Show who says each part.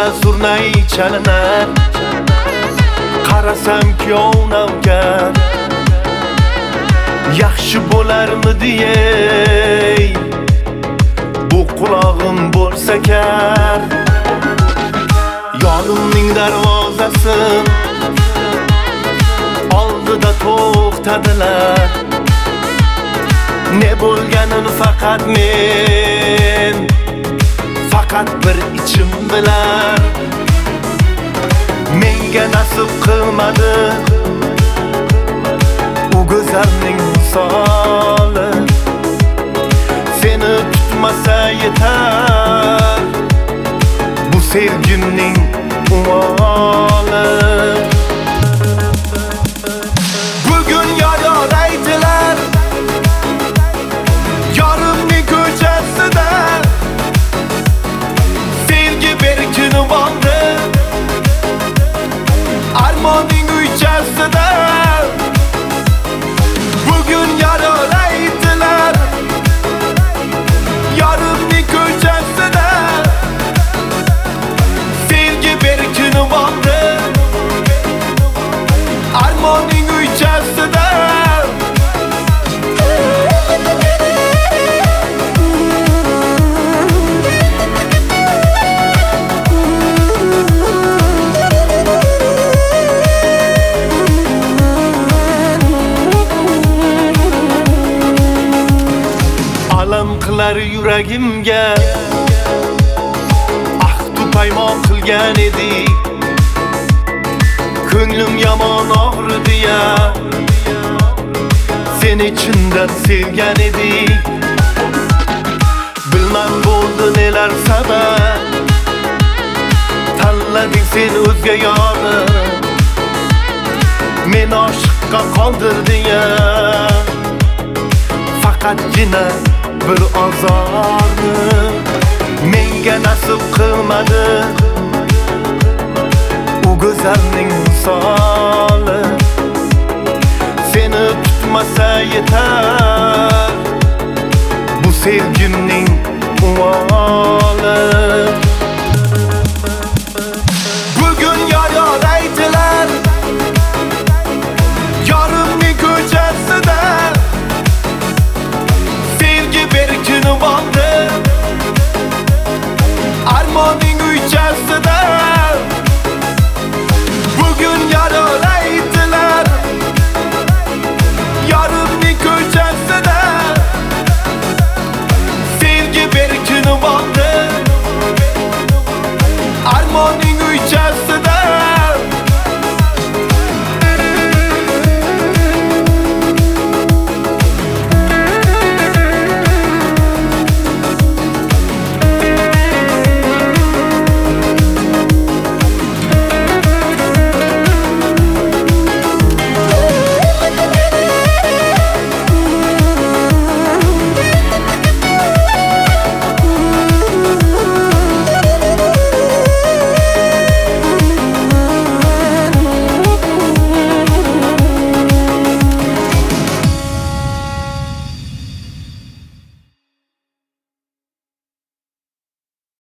Speaker 1: yo'lda surnay chalinar. Qarasam kuyovnamga yaxshi bo'larmidi ey, bu qulog'im bo'lsa kar. Yonimning darvozasi oldida to'xtadilar. Ne bo'lganini faqat men, faqat bir ichim bilar. Menga nasib qilmadi u go'zalning misoli. Seni tutmasa yetar bu sevgimning umoli. Bugun yor aytilar yorimning ko'chasida. Sevgi berkin bo'ldi armoning uychasida. Bugun yor aytilar yorimning ko'chasida. Sevgi berkin bo'ldi armoning uychasida. Alam qilar yuragimga ahdu paymon qilgan edik. Ko'nglim yomon og'ridi ya, seni chindan sevgan edik. Bilmam bo'ldi nelar sabab, tanlading sen o'zga yorni. Men oshiqqa qoldirding ya, faqatgina bir azorni. Menga nasib qilmadi u go'zalning misoli. Seni tutmasa yetar bu sevgimning umoli.